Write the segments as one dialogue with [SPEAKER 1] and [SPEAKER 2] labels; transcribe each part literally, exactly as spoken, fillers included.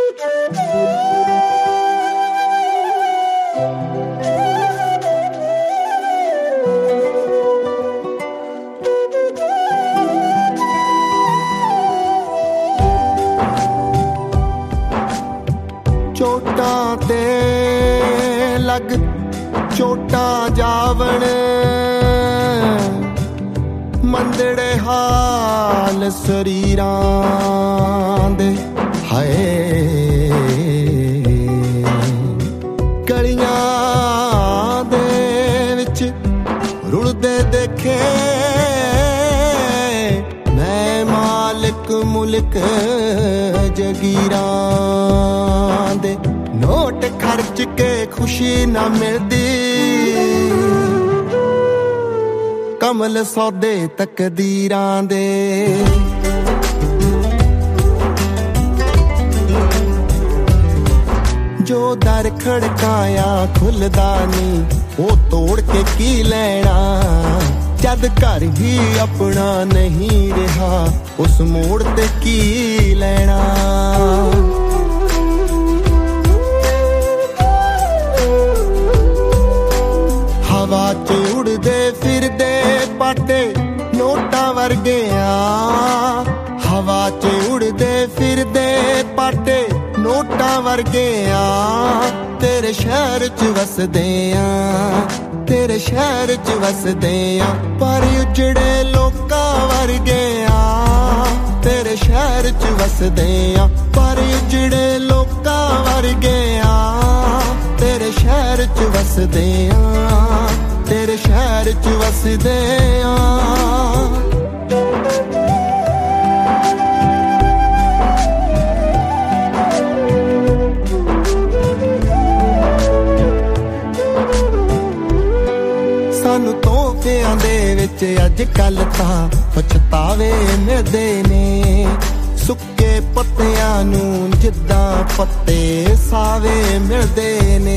[SPEAKER 1] ਚੋਟਾਂ ਤੇ ਲੱਗ ਚੋਟਾਂ ਜਾਵਣ ਮੰਦੜੇ ਹਾਲ ਸਰੀਰਾਂ ਦੇ ਹਾਏ ਗਲੀਆਂ ਦੇ ਵਿੱਚ ਰੁਲਦੇ ਦੇਖੇ ਮੈਂ ਮਾਲਕ ਮੁਲਕ ਜਗੀਰਾਂ ਦੇ ਨੋਟ ਖਰਚ ਕੇ ਖੁਸ਼ੀ ਨਾ ਮਿਲਦੀ ਕਮਲ ਸੌਦੇ ਤਕਦੀਰਾਂ ਦੇ ਜੋ ਦਰ ਖੜਕਾਇਆ ਖੁੱਲਦਾ ਨੀ ਉਹ ਤੋੜ ਕੇ ਕੀ ਲੈਣਾ ਜਦ ਘਰ ਹੀ ਆਪਣਾ ਨਹੀਂ ਰਿਹਾ ਉਸ ਮੋੜ ਤੇ ਕੀ ਲੈਣਾ ਹਵਾ ਚ ਉੜਦੇ ਫਿਰਦੇ ਪਾਟੇ ਨੋਟਾਂ ਵਰਗਿਆਂ ਹਵਾ ਚ ਉੜਦੇ ਫਿਰਦੇ ਪਾਟੇ ਨੋਟਾਂ ਵਰਗਿਆਂ ਤੇਰੇ ਸ਼ਹਿਰ ਚ ਵਸਦੇ ਆਂ ਤੇਰੇ ਸ਼ਹਿਰ ਚ ਵਸਦੇ ਆਂ ਪਰ ਉਜੜੇ ਲੋਕਾਂ ਵਰਗਿਆਂ ਤੇਰੇ ਸ਼ਹਿਰ ਚ ਵਸਦੇ ਆਂ ਪਰ ਉਜੜੇ ਲੋਕਾਂ ਵਰਗਿਆਂ ਤੇਰੇ ਸ਼ਹਿਰ ਚ ਵਸਦੇ ਆਂ ਤੇਰੇ ਸ਼ਹਿਰ ਚ ਵਸਦੇ ਆਂ ਸਾਨੂੰ ਤੋਹਫਿਆਂ ਦੇ ਵਿੱਚ ਅੱਜ ਕੱਲ ਤਾਂ ਪਛਤਾਵੇ ਮਿਲਦੇ ਨੇ ਸੁੱਕੇ ਪੱਤਿਆਂ ਨੂੰ ਜਿੱਦਾਂ ਪੱਤੇ ਸਾਵੇ ਮਿਲਦੇ ਨੇ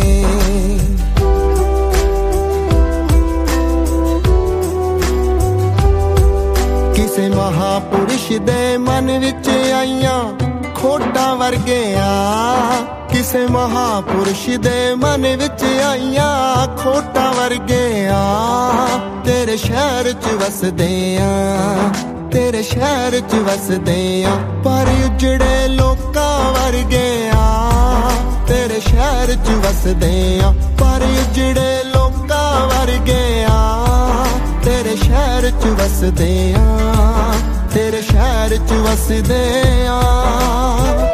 [SPEAKER 1] ਕਿਸੇ ਮਹਾਪੁਰਸ਼ ਦੇ ਮਨ ਵਿੱਚ ਆਈਆਂ ਖੋਟਾਂ ਵਰਗਿਆਂ ਕਿਸੇ ਮਹਾਪੁਰਸ਼ ਦੇ ਮਨ ਵਿੱਚ ਆਈਆਂ ਖੋਟਾਂ ਵਰਗਿਆਂ ਤੇਰੇ ਸ਼ਹਿਰ ਚ ਵਸਦੇ ਆਂ ਤੇਰੇ ਸ਼ਹਿਰ ਚ ਵਸਦੇ ਆਂ ਪਰ ਉਜੜੇ ਲੋਕਾਂ ਵਰਗਿਆਂ ਤੇਰੇ ਸ਼ਹਿਰ ਚ ਵਸਦੇ ਆਂ ਪਰ ਉਜੜੇ ਲੋਕਾਂ ਵਰਗਿਆਂ ਤੇਰੇ ਸ਼ਹਿਰ ਚ ਵਸਦੇ ਆਂ ਤੇਰੇ ਸ਼ਹਿਰ ਚ ਵਸਦੇ ਆਂ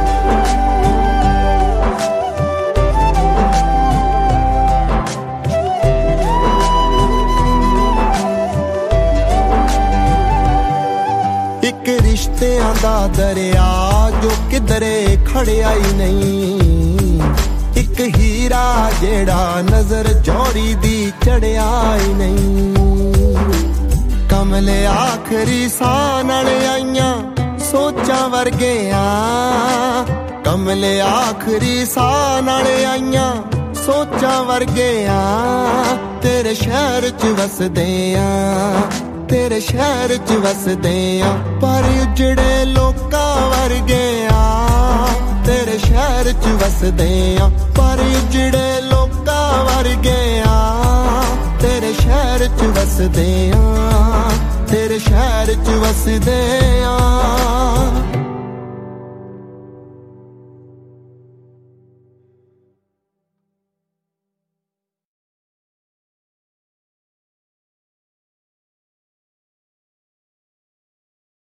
[SPEAKER 1] ਇੱਕ ਰਿਸ਼ਤਿਆਂ ਦਾ ਦਰਿਆ ਜੋ ਕਿਧਰੇ ਖੜਿਆ ਹੀ ਨਹੀਂ ਇੱਕ ਹੀਰਾ ਜਿਹੜਾ ਨਜ਼ਰ ਜੋੜੀ ਦੀ ਚੜਿਆ ਹੀ ਨਹੀਂ ਕਮਲੇ ਆਖਰੀ ਸਾਹ ਨਾਲ ਆਈਆਂ ਸੋਚਾਂ ਵਰਗਿਆਂ ਕਮਲੇ ਆਖਰੀ ਸਾਹ ਨਾਲ ਆਈਆਂ ਸੋਚਾਂ ਵਰਗਿਆਂ ਤੇਰੇ ਸ਼ਹਿਰ ਚ ਵਸਦੇ ਆਂ ਤੇਰੇ ਸ਼ਹਿਰ ਚ ਵਸਦੇ ਆਂ ਪਰ ਉਜੜੇ ਲੋਕਾਂ ਵਰਗਿਆਂ ਤੇਰੇ ਸ਼ਹਿਰ ਚ ਵਸਦੇ ਆਂ ਪਰ ਉਜੜੇ ਲੋਕਾਂ ਵਰਗਿਆਂ ਤੇਰੇ ਸ਼ਹਿਰ ਚ ਵਸਦੇ ਆਂ ਤੇਰੇ ਸ਼ਹਿਰ ਚ ਵਸਦੇ ਆਂ